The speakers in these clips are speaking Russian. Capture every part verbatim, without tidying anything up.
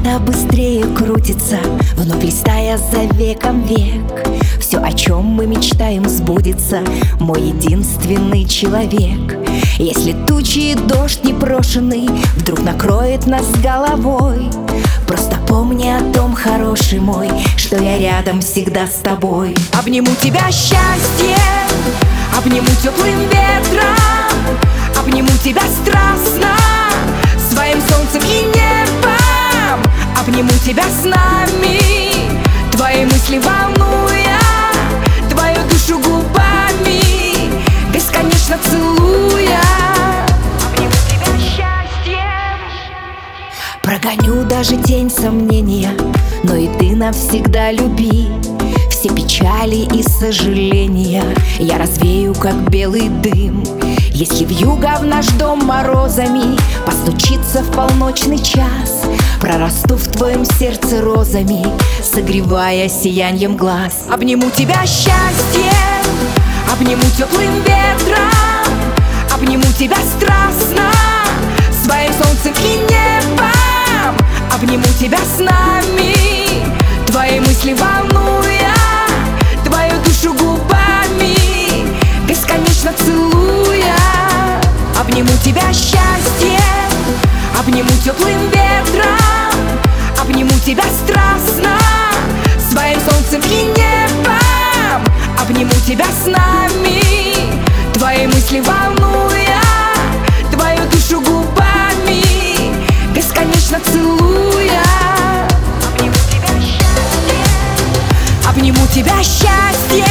Лето быстрее крутится, вновь листая за веком век. Все, о чем мы мечтаем, сбудется, мой единственный человек. Если тучи и дождь непрошенный вдруг накроет нас головой, просто помни о том, хороший мой, что я рядом всегда с тобой. Обниму тебя счастье, обниму теплым ветром, обниму тебя страстно, своим солнцем и небом. Обниму тебя снами, твои мысли волнуя, твою душу губами, бесконечно целуя. Обниму тебя счастьем, прогоню даже тень сомнения, но и ты навсегда люби. Все печали и сожаления я развею, как белый дым. Если вьюга в наш дом морозами постучится в полночный час, прорасту в твоем сердце розами, согревая сияньем глаз. Обниму тебя счастьем, обниму теплым ветром, обниму тебя страстно, своим солнцем и небом. Обниму тебя снами, твои мысли волнуя, твою душу губами, бесконечно целуя. Обниму тебя счастьем, обниму теплым ветром, обниму тебя страстно, своим солнцем и небом. Обниму тебя снами, твои мысли волнуя, твою душу губами, бесконечно целуя. Обниму тебя счастьем, обниму тебя счастьем.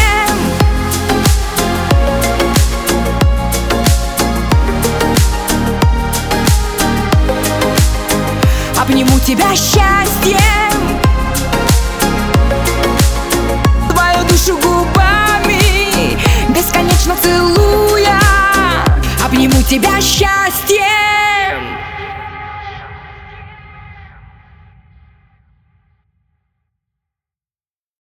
Обниму тебя счастьем, твою душу губами, бесконечно целуя. Обниму тебя счастьем.